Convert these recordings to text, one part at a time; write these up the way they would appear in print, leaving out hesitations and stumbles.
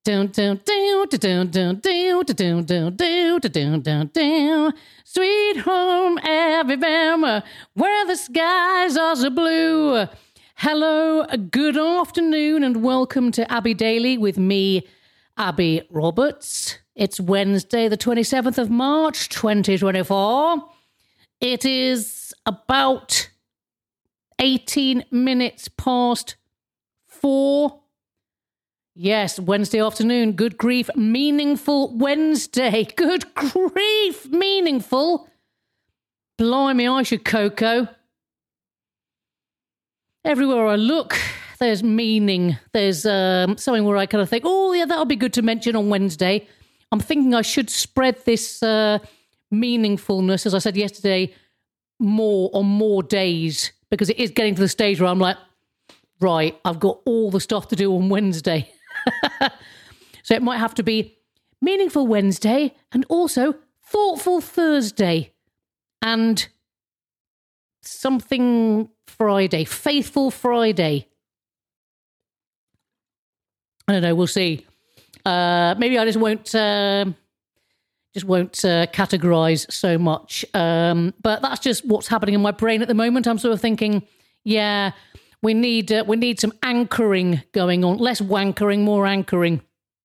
Dun, dun, dun, dun, dun, dun, dun, dun, dun, dun, dun, dun. Sweet home Alabama, where the skies are so blue. Hello, good afternoon, and welcome to Abby Daily with me, Abby Roberts. It's Wednesday, the 27th of March, 2024. It is about 18 minutes past 4. Yes, Wednesday afternoon. Good grief, meaningful Wednesday. Good grief, meaningful. Blimey, I should cocoa. Everywhere I look, there's meaning. There's something where I kind of think, oh, yeah, that'll be good to mention on Wednesday. I'm thinking I should spread this meaningfulness, as I said yesterday, more on more days, because it is getting to the stage where I'm like, right, I've got all the stuff to do on Wednesday. So it might have to be Meaningful Wednesday and also Thoughtful Thursday and something Friday, Faithful Friday. I don't know, we'll see. Maybe I just won't categorize so much. But that's just what's happening in my brain at the moment. I'm sort of thinking, yeah, we need some anchoring going on. Less wankering, more anchoring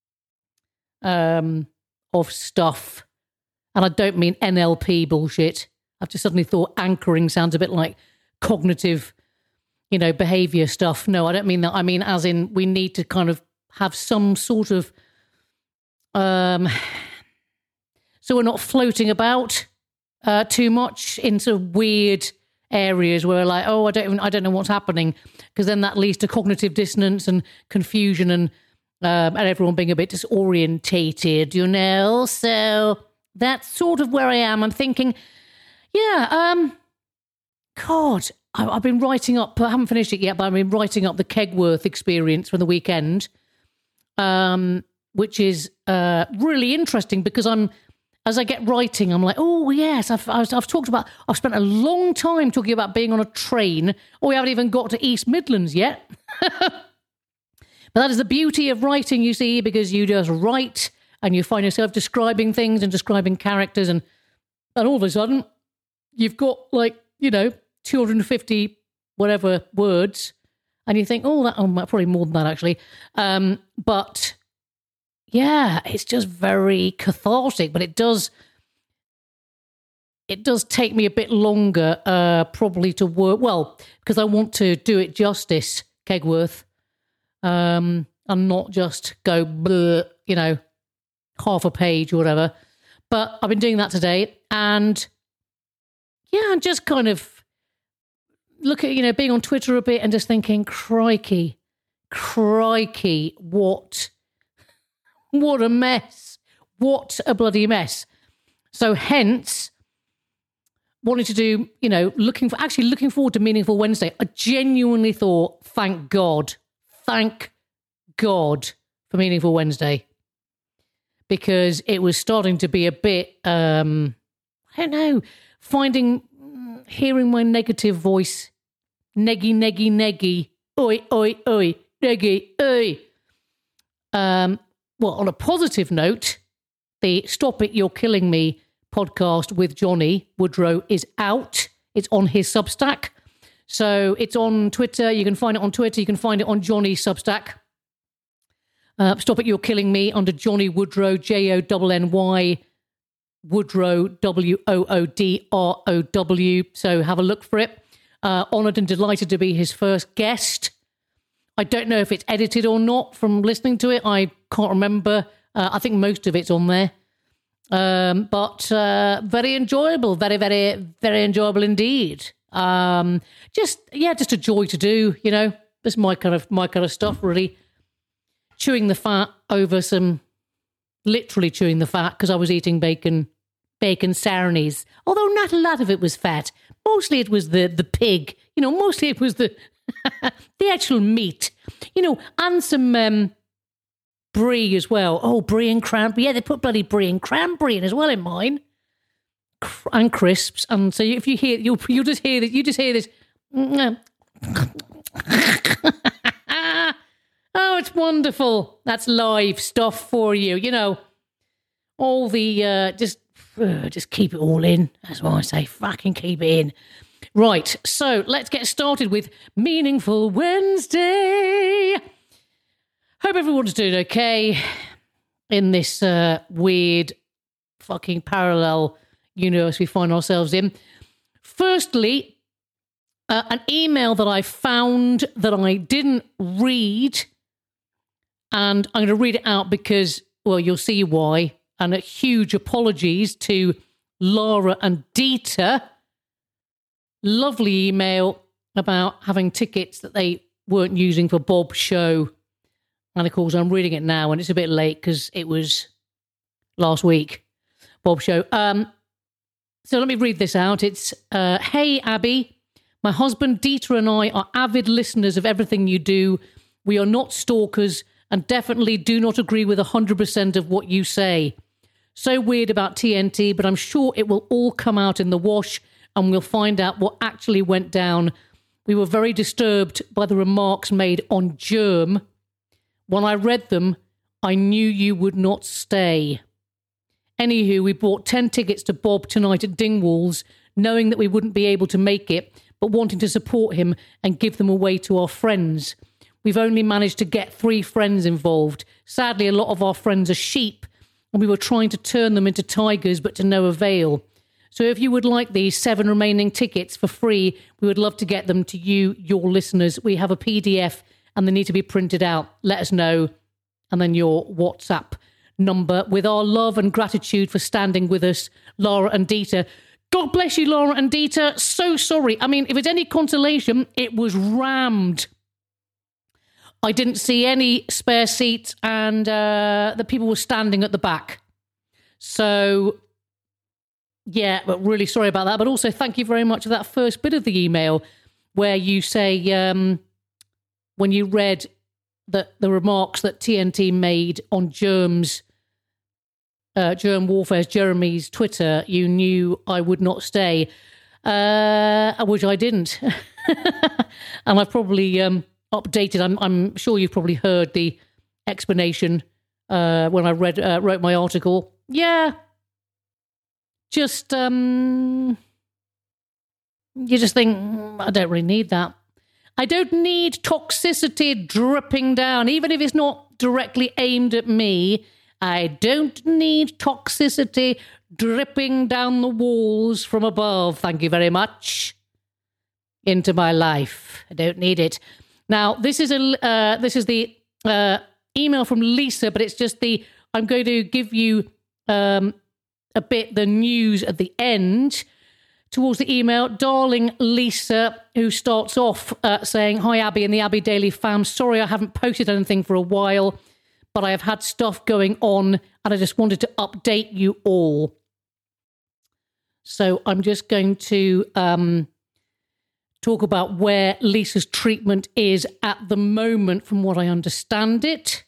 of stuff. And I don't mean NLP bullshit. I've just suddenly thought anchoring sounds a bit like cognitive, behavior stuff. No, I don't mean that. I mean as in we need to kind of have some sort of so we're not floating about too much into weird areas where we're like, oh, I don't know what's happening, because then that leads to cognitive dissonance and confusion and everyone being a bit disorientated, So that's sort of where I am. I'm thinking, yeah, God, I've been writing up. I haven't finished it yet, but I've been writing up the Kegworth experience from the weekend, which is really interesting because as I get writing, I'm like, oh, yes, I've spent a long time talking about being on a train, or we haven't even got to East Midlands yet. But that is the beauty of writing, you see, because you just write and you find yourself describing things and describing characters, and all of a sudden you've got 250 whatever words, and you think, probably more than that actually. But yeah, it's just very cathartic, but it does take me a bit longer, probably to work, well, because I want to do it justice, Kegworth, and not just go, bleh, half a page or whatever. But I've been doing that today, and yeah, I'm just kind of look at, being on Twitter a bit and just thinking, crikey, what a mess. What a bloody mess. So hence, wanting to do, looking forward to Meaningful Wednesday. I genuinely thought, thank God for Meaningful Wednesday. Because it was starting to be a bit, I don't know, hearing my negative voice, neggy, oi, neggy, oi. Well, on a positive note, the Stop It, You're Killing Me podcast with Johnny Woodrow is out. It's on his Substack. So it's on Twitter. You can find it on Twitter. You can find it on Johnny's Substack. Stop It, You're Killing Me under Johnny Woodrow, Jonny, Woodrow, Woodrow. So have a look for it. Honoured and delighted to be his first guest. I don't know if it's edited or not from listening to it. I can't remember. I think most of it's on there. But very enjoyable. Very, very, very enjoyable indeed. Just a joy to do, This is my kind of stuff, really. Chewing the fat over literally chewing the fat, because I was eating bacon sarnies. Although not a lot of it was fat. Mostly it was the pig. Mostly it was the the actual meat. And some brie as well. Oh, brie and cranberry. Yeah, they put bloody brie and cranberry in as well in mine. And crisps. And so if you hear, you'll just hear this. You just hear this. Oh, Oh, it's wonderful. That's live stuff for you. You know, all the, just keep it all in. That's why I say fucking keep it in. Right, so let's get started with Meaningful Wednesday. Hope everyone's doing okay in this weird fucking parallel universe we find ourselves in. Firstly, an email that I found that I didn't read, and I'm going to read it out because, well, you'll see why, and a huge apologies to Laura and Dieter. Lovely email about having tickets that they weren't using for Bob's show. And of course, I'm reading it now, and it's a bit late because it was last week, Bob's show. So let me read this out. It's, hey, Abby, my husband Dieter and I are avid listeners of everything you do. We are not stalkers and definitely do not agree with 100% of what you say. So weird about TNT, but I'm sure it will all come out in the wash and we'll find out what actually went down. We were very disturbed by the remarks made on Germ. When I read them, I knew you would not stay. Anywho, we bought 10 tickets to Bob tonight at Dingwalls, knowing that we wouldn't be able to make it, but wanting to support him and give them away to our friends. We've only managed to get 3 friends involved. Sadly, a lot of our friends are sheep, and we were trying to turn them into tigers, but to no avail. So if you would like these 7 remaining tickets for free, we would love to get them to you, your listeners. We have a PDF and they need to be printed out. Let us know. And then your WhatsApp number. With our love and gratitude for standing with us, Laura and Dieter. God bless you, Laura and Dieter. So sorry. I mean, if it's any consolation, it was rammed. I didn't see any spare seats and the people were standing at the back. So, yeah, but really sorry about that. But also thank you very much for that first bit of the email where you say, when you read the remarks that TNT made on Germ Warfare's Jeremy's Twitter, you knew I would not stay, which I didn't. And I've probably updated. I'm sure you've probably heard the explanation when I wrote my article. Yeah. Just, you just think, I don't really need that. I don't need toxicity dripping down, even if it's not directly aimed at me. I don't need toxicity dripping down the walls from above, thank you very much, into my life. I don't need it. Now, this is the email from Lisa, but it's just I'm going to give you a bit the news at the end towards the email. Darling Lisa, who starts off saying, hi, Abby and the Abby Daily fam. Sorry I haven't posted anything for a while, but I have had stuff going on and I just wanted to update you all. So I'm just going to talk about where Lisa's treatment is at the moment, from what I understand it.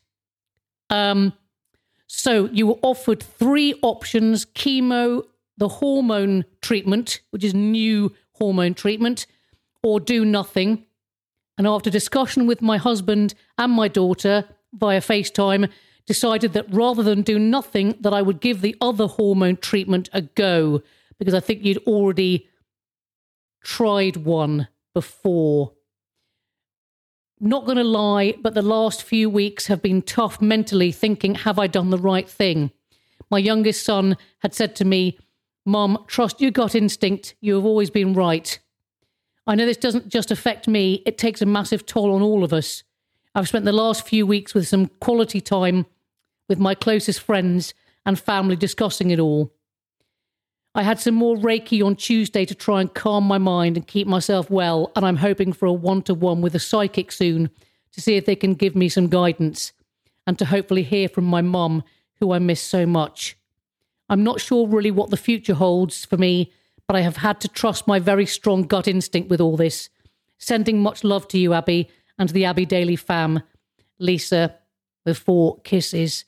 So you were offered 3 options: chemo, the hormone treatment, which is new hormone treatment, or do nothing. And after discussion with my husband and my daughter via FaceTime, decided that rather than do nothing, that I would give the other hormone treatment a go, because I think you'd already tried one before. Not going to lie, but the last few weeks have been tough mentally, thinking, have I done the right thing? My youngest son had said to me, Mum, trust your gut instinct. You have always been right. I know this doesn't just affect me. It takes a massive toll on all of us. I've spent the last few weeks with some quality time with my closest friends and family discussing it all. I had some more Reiki on Tuesday to try and calm my mind and keep myself well, and I'm hoping for a one-to-one with a psychic soon to see if they can give me some guidance and to hopefully hear from my mum, who I miss so much. I'm not sure really what the future holds for me, but I have had to trust my very strong gut instinct with all this. Sending much love to you, Abby, and to the Abby Daily fam. Lisa, with 4 kisses.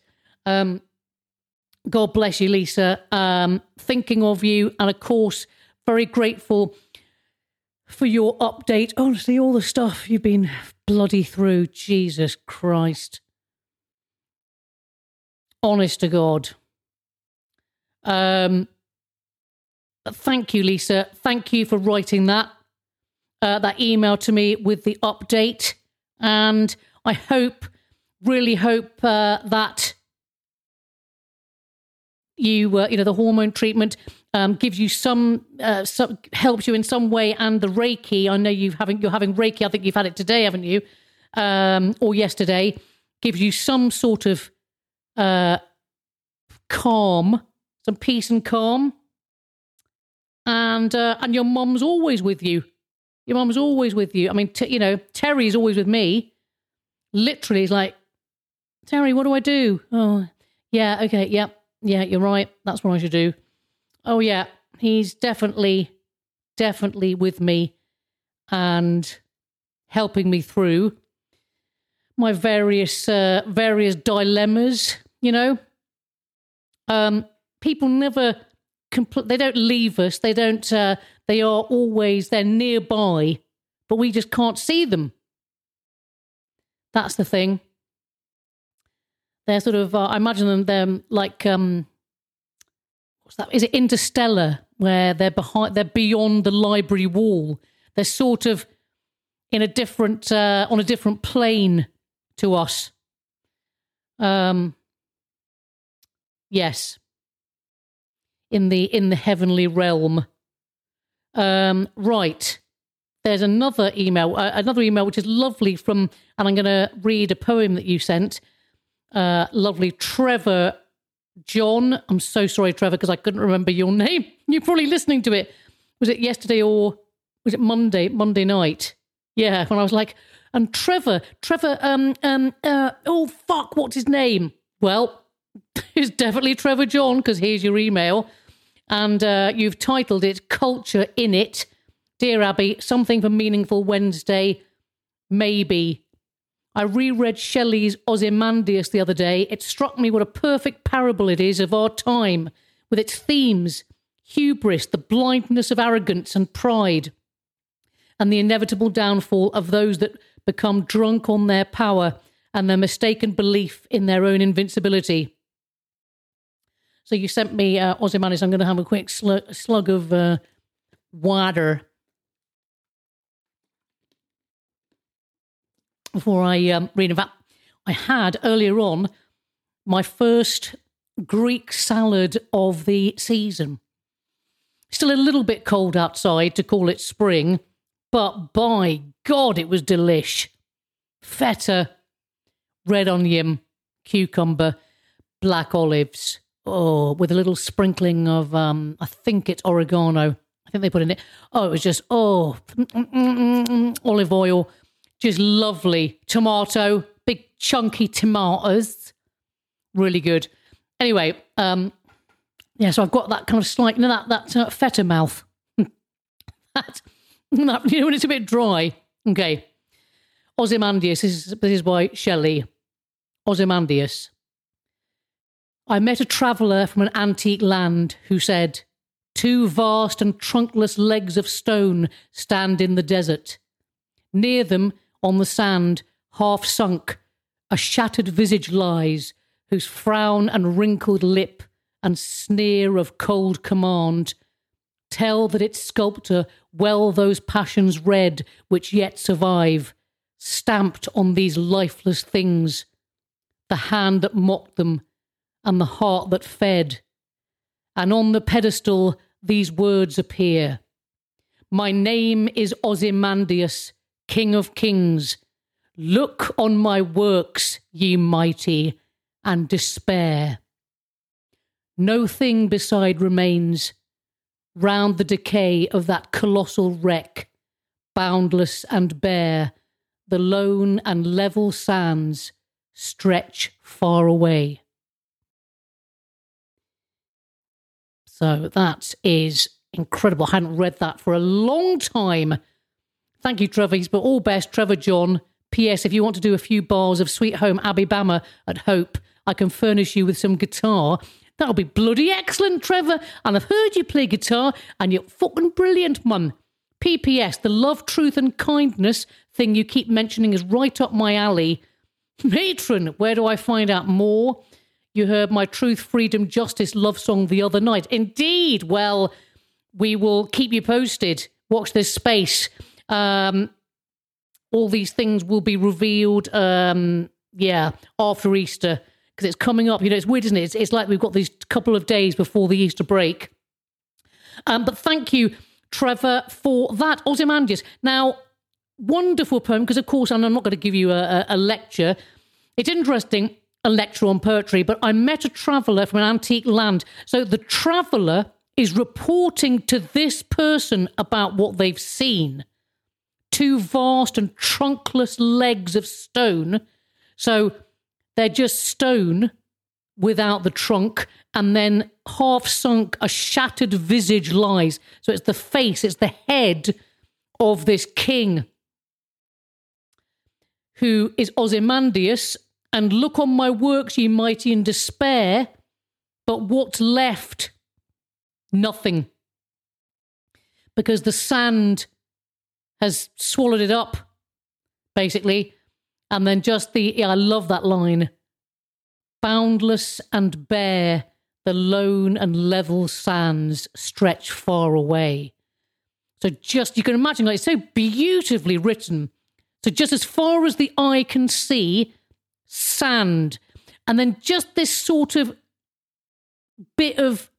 God bless you, Lisa. Thinking of you, and of course, very grateful for your update. Honestly, all the stuff you've been bloody through. Jesus Christ. Honest to God. Thank you, Lisa. Thank you for writing that email to me with the update. And I really hope that you, the hormone treatment gives you some helps you in some way, and the Reiki. I know you're having Reiki. I think you've had it today, haven't you? Or yesterday, gives you some sort of calm, some peace and calm, and your mum's always with you. Your mum's always with you. I mean, Terry's always with me. Literally, he's like, Terry, what do I do? Oh, yeah, okay, yeah, you're right. That's what I should do. Oh, yeah, he's definitely with me and helping me through my various dilemmas, People never, they don't leave us. They don't, they are always, they're nearby, but we just can't see them. That's the thing. They're sort of, I imagine them like, what's that? Is it Interstellar, where they're beyond the library wall? They're sort of in a different, on a different plane to us. Yes. In the heavenly realm. Right. There's another email which is lovely from, and I'm going to read a poem that you sent. Lovely Trevor John. I'm so sorry, Trevor, because I couldn't remember your name. You're probably listening to it. Was it yesterday or was it Monday night? Yeah, when I was like, and Trevor, oh, fuck, what's his name? Well, it's definitely Trevor John, because here's your email. And you've titled it Culture in It. Dear Abby, something for Meaningful Wednesday, maybe. I reread Shelley's Ozymandias the other day. It struck me what a perfect parable it is of our time, with its themes, hubris, the blindness of arrogance and pride, and the inevitable downfall of those that become drunk on their power and their mistaken belief in their own invincibility. So you sent me Ozymandias. I'm going to have a quick slug of water before I read. In fact, I had earlier on my first Greek salad of the season. Still a little bit cold outside to call it spring, but by God, it was delish. Feta, red onion, cucumber, black olives. Oh, with a little sprinkling of, I think it's oregano. I think they put in it. Oh, it was just, olive oil. Just lovely. Tomato, big chunky tomatoes. Really good. Anyway, so I've got that kind of slight, that feta mouth. that, when it's a bit dry. Okay. Ozymandias, this is by Shelley. Ozymandias. I met a traveller from an antique land who said, 2 vast and trunkless legs of stone stand in the desert. Near them, on the sand, half sunk, a shattered visage lies, whose frown and wrinkled lip and sneer of cold command tell that its sculptor well those passions read which yet survive, stamped on these lifeless things, the hand that mocked them, and the heart that fed. And on the pedestal these words appear. My name is Ozymandias, King of Kings. Look on my works, ye mighty, and despair. No thing beside remains. Round the decay of that colossal wreck, boundless and bare, the lone and level sands stretch far away. So that is incredible. I hadn't read that for a long time. Thank you, Trevor. He's all best, Trevor John. P.S. If you want to do a few bars of Sweet Home Alabama at Hope, I can furnish you with some guitar. That'll be bloody excellent, Trevor. And I've heard you play guitar, and you're fucking brilliant, man. PPS, the love, truth and kindness thing you keep mentioning is right up my alley. Matron, where do I find out more? You heard my truth, freedom, justice love song the other night. Indeed. Well, we will keep you posted. Watch this space. All these things will be revealed, after Easter, because it's coming up. You know, it's weird, isn't it? It's like we've got these couple of days before the Easter break. But thank you, Trevor, for that. Ozymandias. Now, wonderful poem, because, of course, and I'm not going to give you a lecture. It's interesting, a lecture on poetry, but I met a traveller from an antique land. So the traveller is reporting to this person about what they've seen. 2 vast and trunkless legs of stone. So they're just stone without the trunk, and then half sunk, a shattered visage lies. So it's the face, it's the head of this king who is Ozymandias. And look on my works, ye mighty, in despair, but what's left? Nothing. Because the sand has swallowed it up, basically. And then just I love that line. Boundless and bare, the lone and level sands stretch far away. So just, you can imagine, like, it's so beautifully written. So just as far as the eye can see, sand. And then just this sort of bit of,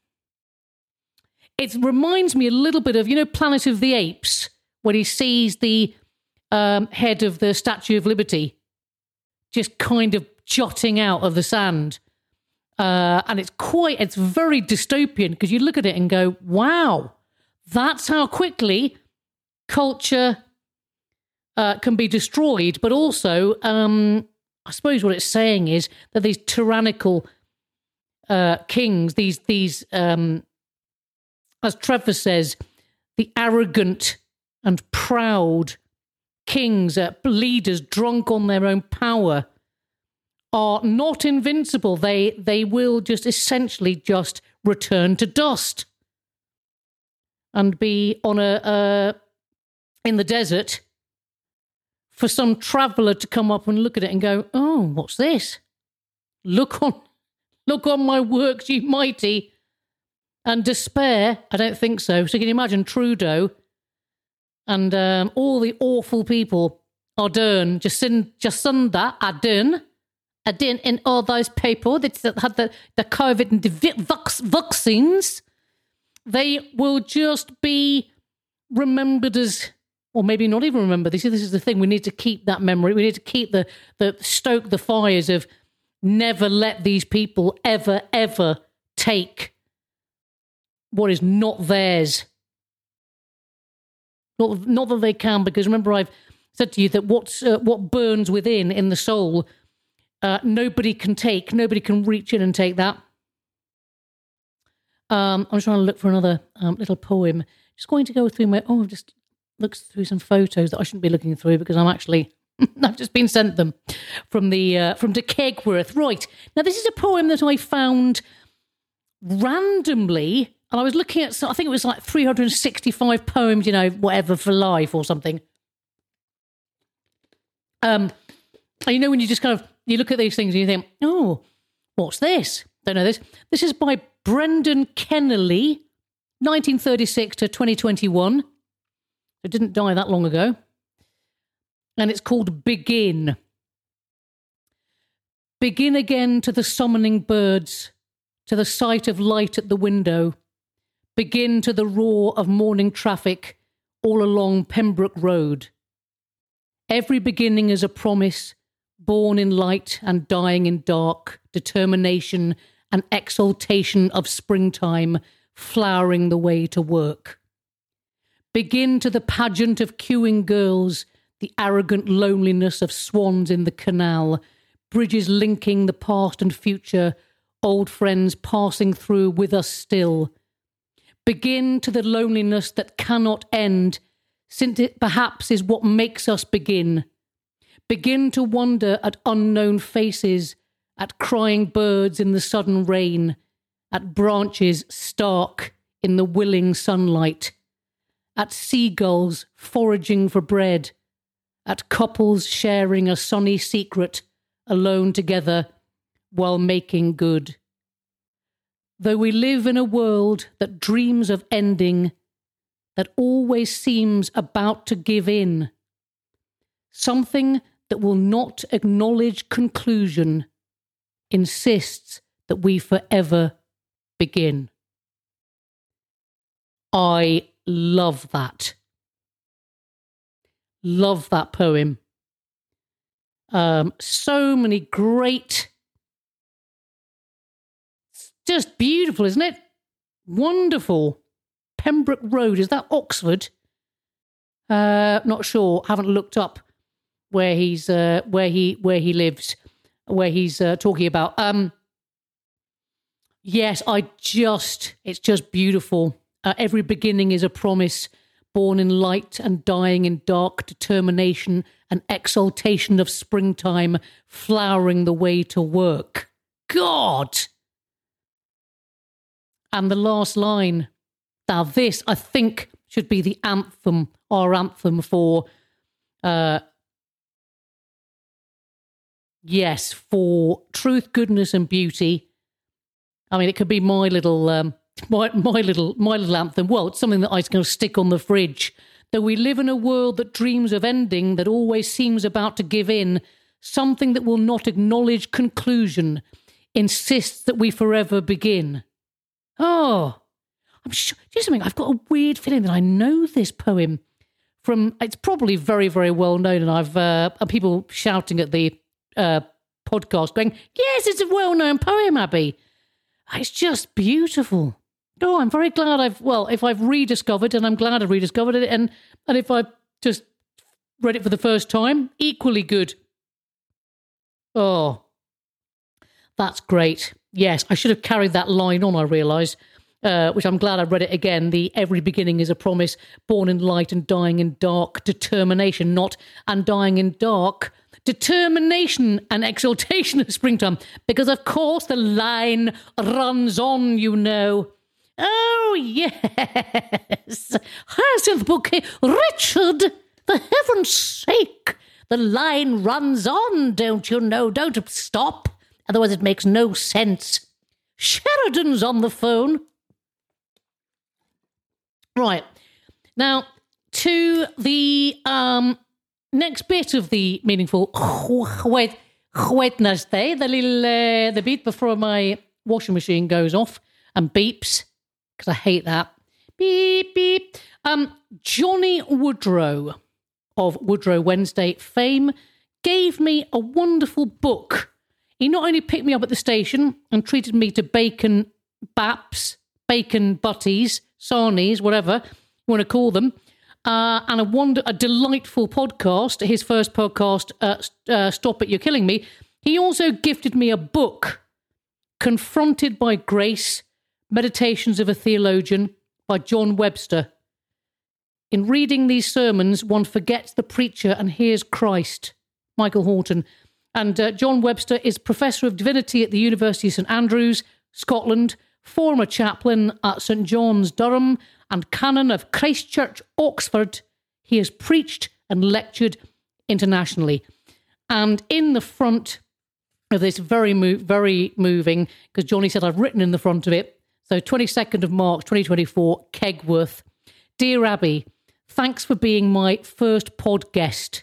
it reminds me a little bit of, you know, Planet of the Apes, when he sees the head of the Statue of Liberty just kind of jutting out of the sand. And it's very dystopian, because you look at it and go, wow, that's how quickly culture can be destroyed. But also, I suppose what it's saying is that these tyrannical kings, these as Trevor says, the arrogant and proud kings, leaders drunk on their own power, are not invincible. They will just essentially just return to dust and be on in the desert for some traveller to come up and look at it and go, oh, what's this? Look on my works, ye mighty. And despair, I don't think so. So can you imagine Trudeau and all the awful people, Ardern, Jacinda Ardern, and all those people that had the COVID and the vaccines, they will just be remembered as, or maybe not even remembered. This is the thing. We need to keep that memory. We need to keep stoke the fires of never let these people ever, ever take what is not theirs. Not that they can, because remember I've said to you that what burns within in the soul, nobody can reach in and take that. I'm just trying to look for another little poem. Just going to go through I've just looked through some photos that I shouldn't be looking through, because I've just been sent them from De Kegworth. Right, now this is a poem that I found randomly. And I was looking at, I think it was like 365 poems, you know, whatever, for life or something. And you know, when you just you look at these things and you think, oh, what's this? Don't know this. This is by Brendan Kennelly, 1936 to 2021. It didn't die that long ago. And it's called Begin. Begin again to the summoning birds, to the sight of light at the window. Begin to the roar of morning traffic all along Pembroke Road. Every beginning is a promise, born in light and dying in dark, determination and exaltation of springtime, flowering the way to work. Begin to the pageant of queuing girls, the arrogant loneliness of swans in the canal, bridges linking the past and future, old friends passing through with us still. Begin to the loneliness that cannot end, since it perhaps is what makes us begin. Begin to wonder at unknown faces, at crying birds in the sudden rain, at branches stark in the willing sunlight, at seagulls foraging for bread, at couples sharing a sunny secret alone together while making good. Though we live in a world that dreams of ending, that always seems about to give in, something that will not acknowledge conclusion insists that we forever begin. I love that. Love that poem. So many great... It's just beautiful, isn't it? Wonderful. Pembroke Road, is that Oxford? Not sure. Haven't looked up where he's where he lives, where he's talking about. Yes, it's just beautiful. Every beginning is a promise, born in light and dying in dark, determination and exaltation of springtime, flowering the way to work. God! And the last line. Now this, I think, should be the anthem, our anthem for, for truth, goodness and beauty. I mean, it could be my little... My little anthem. Well, it's something that I was going to stick on the fridge. Though we live in a world that dreams of ending, that always seems about to give in, something that will not acknowledge conclusion, insists that we forever begin. Oh, I'm sure. Just something. I've got a weird feeling that I know this poem from. It's probably very, very well known, and I've people shouting at the podcast, going, "Yes, it's a well-known poem, Abby." It's just beautiful. Oh, I'm very glad if I've rediscovered, and I'm glad I've rediscovered it, and if I've just read it for the first time, equally good. Oh, that's great. Yes, I should have carried that line on, I realise, which I'm glad I read it again. The every beginning is a promise, born in light and dying in dark, determination, not and dying in dark, determination and exaltation of springtime, because of course the line runs on, you know. Oh, yes. Hyacinth Bouquet. Richard, for heaven's sake, the line runs on, don't you know? Don't stop. Otherwise it makes no sense. Sheridan's on the phone. Right. Now, to the next bit of the meaningful Wednesday, the bit before my washing machine goes off and beeps, because I hate that. Beep, beep. Johnny Woodrow of Woodrow Wednesday fame gave me a wonderful book. He not only picked me up at the station and treated me to bacon baps, bacon butties, sarnies, whatever you want to call them, and a delightful podcast, his first podcast, Stop It, You're Killing Me. He also gifted me a book, Confronted by Grace, Meditations of a Theologian by John Webster. In reading these sermons, one forgets the preacher and hears Christ. Michael Horton. And John Webster is Professor of Divinity at the University of St Andrews, Scotland, former chaplain at St John's, Durham, and canon of Christ Church, Oxford. He has preached and lectured internationally. And in the front of this very moving, because Johnny said I've written in the front of it, so 22nd of March 2024, Kegworth. Dear Abby, thanks for being my first pod guest.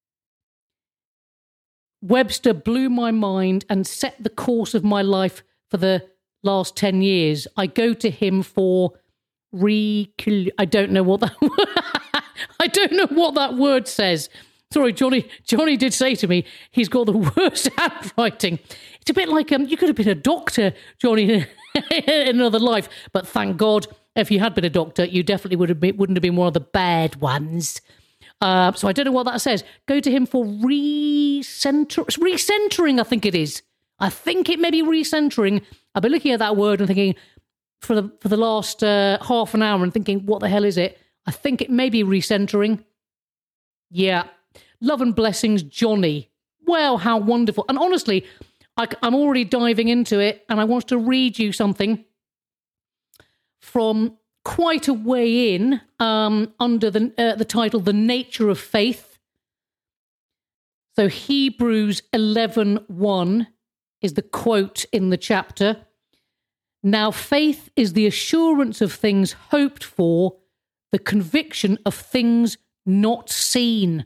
Webster blew my mind and set the course of my life for the last 10 years. I go to him for I don't know what that I don't know what that word says. Sorry, Johnny did say to me he's got the worst handwriting. It's a bit like you could have been a doctor, Johnny, in another life. But thank God, if you had been a doctor, you definitely wouldn't have been one of the bad ones. So I don't know what that says. Go to him for recentering, I think it is. I think it may be recentering. I've been looking at that word and thinking for the last half an hour and thinking, what the hell is it? I think it may be recentering. Yeah. Love and blessings, Johnny. Well, how wonderful. And honestly, I'm already diving into it, and I want to read you something from quite a way in under the title The Nature of Faith. So Hebrews 11:1 is the quote in the chapter. Now faith is the assurance of things hoped for, the conviction of things not seen.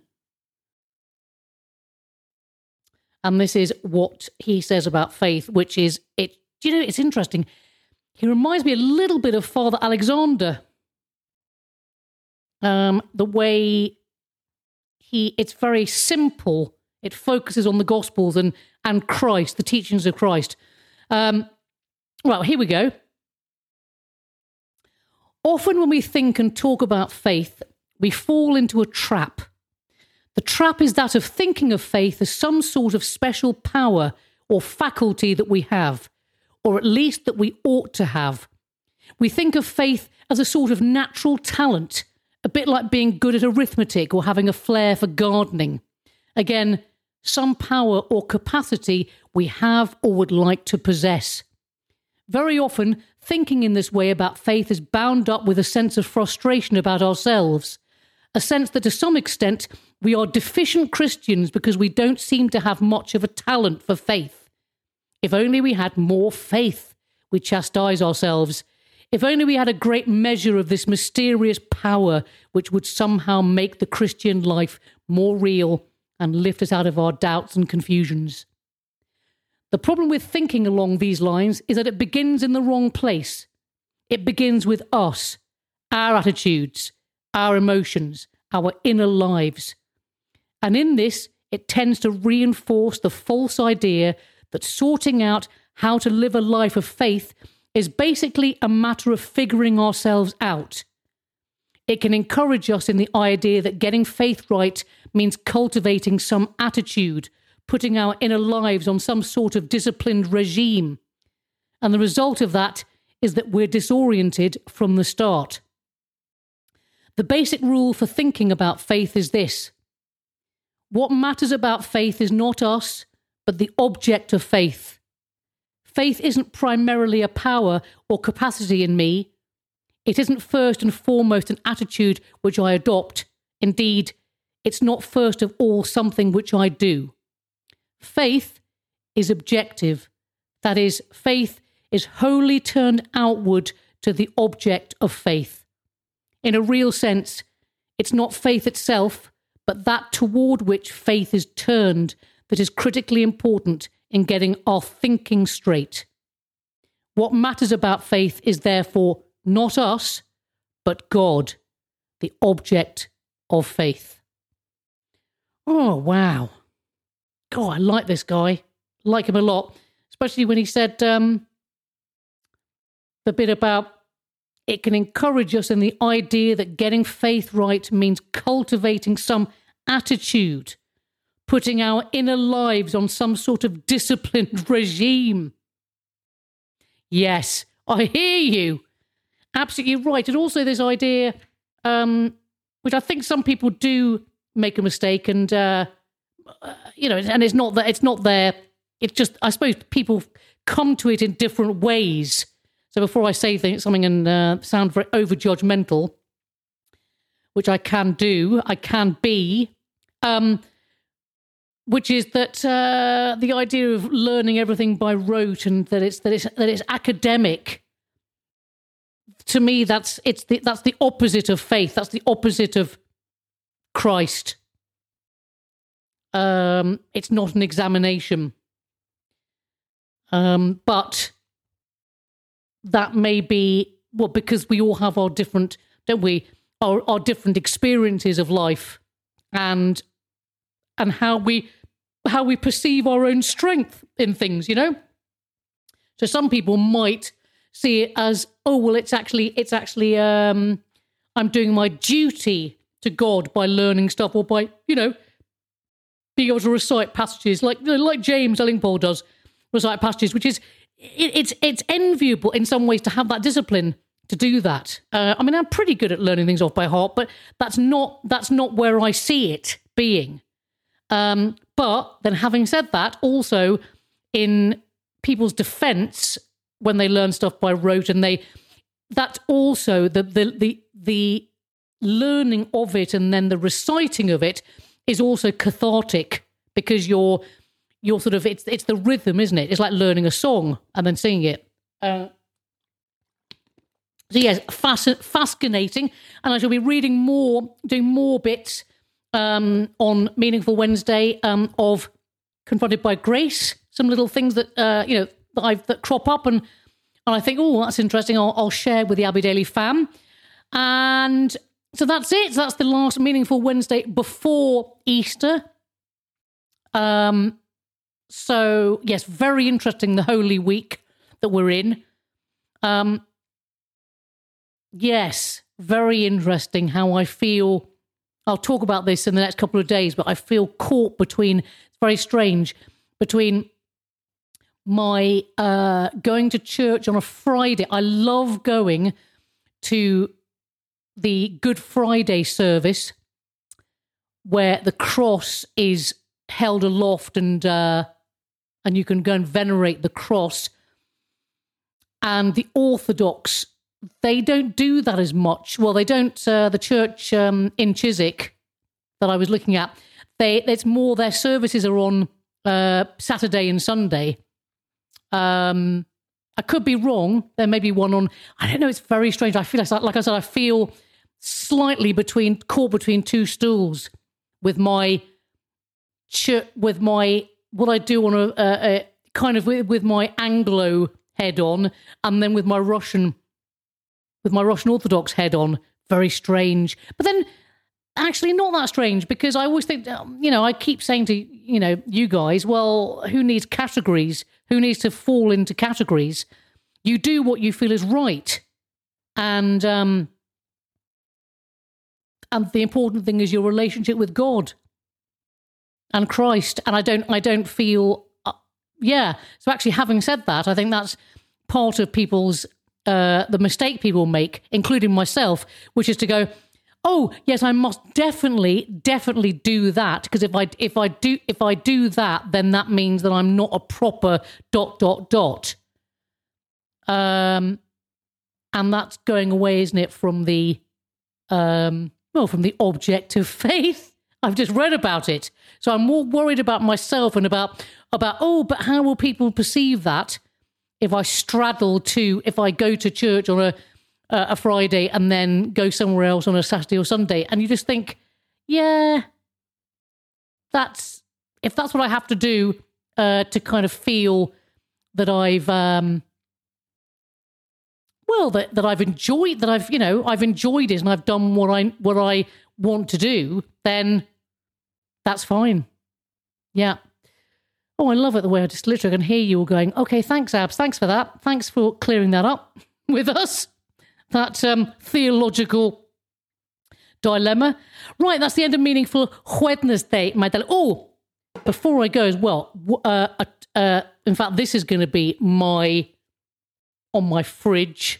And this is what he says about faith, which is, it's interesting. He reminds me a little bit of Father Alexander. The way it's very simple. It focuses on the Gospels and Christ, the teachings of Christ. Well, here we go. Often when we think and talk about faith, we fall into a trap. The trap is that of thinking of faith as some sort of special power or faculty that we have, or at least that we ought to have. We think of faith as a sort of natural talent, a bit like being good at arithmetic or having a flair for gardening. Again, some power or capacity we have or would like to possess. Very often, thinking in this way about faith is bound up with a sense of frustration about ourselves, a sense that to some extent we are deficient Christians because we don't seem to have much of a talent for faith. If only we had more faith, we chastise ourselves. If only we had a great measure of this mysterious power which would somehow make the Christian life more real and lift us out of our doubts and confusions. The problem with thinking along these lines is that it begins in the wrong place. It begins with us, our attitudes, our emotions, our inner lives. And in this, it tends to reinforce the false idea that sorting out how to live a life of faith is basically a matter of figuring ourselves out. It can encourage us in the idea that getting faith right means cultivating some attitude, putting our inner lives on some sort of disciplined regime. And the result of that is that we're disoriented from the start. The basic rule for thinking about faith is this: what matters about faith is not us, but the object of faith. Faith isn't primarily a power or capacity in me. It isn't first and foremost an attitude which I adopt. Indeed, it's not first of all something which I do. Faith is objective. That is, faith is wholly turned outward to the object of faith. In a real sense, it's not faith itself, but that toward which faith is turned that is critically important in getting our thinking straight. What matters about faith is therefore not us, but God, the object of faith. Oh, wow. God, I like this guy. I like him a lot, especially when he said the bit about it can encourage us in the idea that getting faith right means cultivating some attitude, putting our inner lives on some sort of disciplined regime. Yes, I hear you. Absolutely right. And also this idea, which I think some people do make a mistake, and and it's not there. It's just, I suppose people come to it in different ways. So before I say something and sound very over-judgmental, which I can do, I can be, which is that the idea of learning everything by rote and that it's academic. To me, that's the opposite of faith. That's the opposite of Christ. It's not an examination, but that may be because we all have our different, don't we? Our different experiences of life, and how we perceive our own strength in things. So some people might see it as, oh well, it's actually I'm doing my duty to God by learning stuff, or by being able to recite passages like James Ellingpole does, recite passages, which is it's enviable in some ways to have that discipline to do that. I'm pretty good at learning things off by heart, but that's not where I see it being. But then, having said that, also in people's defence, when they learn stuff by rote and they that also the learning of it and then the reciting of it is also cathartic, because you're sort of, it's the rhythm, isn't it? It's like learning a song and then singing it. So yes, fascinating. And I shall be reading more, doing more bits on Meaningful Wednesday of Confronted by Grace. Some little things that that crop up, and I think, oh, that's interesting. I'll share with the Abbey Daily fam. And so that's it. So that's the last Meaningful Wednesday before Easter. So yes, very interesting, the Holy Week that we're in. Yes, very interesting how I feel. I'll talk about this in the next couple of days, but I feel caught between, it's very strange, between my going to church on a Friday. I love going to the Good Friday service where the cross is held aloft and you can go and venerate the cross. And the Orthodox, they don't do that as much. Well, they don't. The church in Chiswick that I was looking at, it's more, their services are on Saturday and Sunday. I could be wrong. There may be one on, I don't know. It's very strange. I feel like I said, I feel slightly caught between two stools with my what I do on a kind of with my Anglo head on, and then with my Russian Orthodox head on. Very strange. But then actually not that strange, because I always think, I keep saying to, you guys, well, who needs categories? Who needs to fall into categories? You do what you feel is right. And the important thing is your relationship with God and Christ. And I don't feel, So actually, having said that, I think that's part of people's, the mistake people make, including myself, which is to go, oh yes, I must definitely do that, because if I do that, then that means that I'm not a proper ... And that's going away, isn't it, from the from the object of faith. I've just read about it, so I'm more worried about myself and about but how will people perceive that if I go to church on a Friday and then go somewhere else on a Saturday or Sunday? And you just think, yeah, if that's what I have to do to kind of feel that I've that I've enjoyed it and I've done what I want to do, then that's fine. Yeah. Oh, I love it, the way I just literally can hear you all going, okay, thanks, Abs. Thanks for that. Thanks for clearing that up with us. That theological dilemma. Right, that's the end of Meaningful Wednesday, my darling. Oh, before I go as well, in fact, this is going to be on my fridge.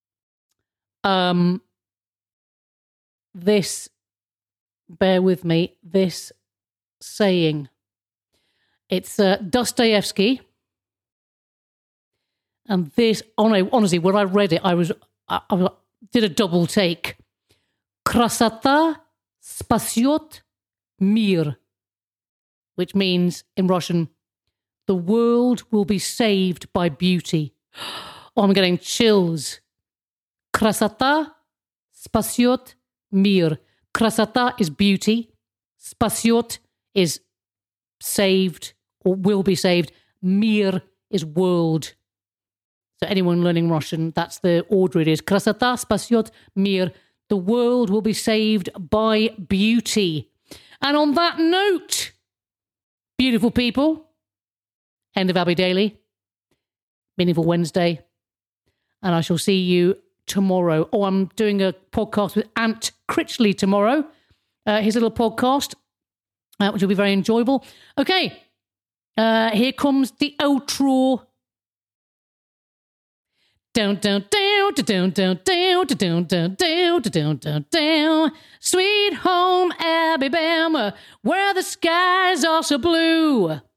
This, bear with me, this saying. It's Dostoevsky. And this, honestly, when I read it, I did a double take. Krasota spasiot mir, which means in Russian, the world will be saved by beauty. Oh, I'm getting chills. Krasota spasiot mir. Krasota is beauty. Spasiot is saved or will be saved. Mir is world. So anyone learning Russian, that's the order it is. Krasota spasiot mir. The world will be saved by beauty. And on that note, beautiful people, end of Abbey Daily, Meaningful Wednesday, and I shall see you tomorrow. Oh, I'm doing a podcast with Ant Critchley tomorrow, his little podcast, which will be very enjoyable. Okay, here comes the outro. Down, down, down, down, down, down, down, down, down, down, down, down. Sweet home Alabama, where the skies are so blue.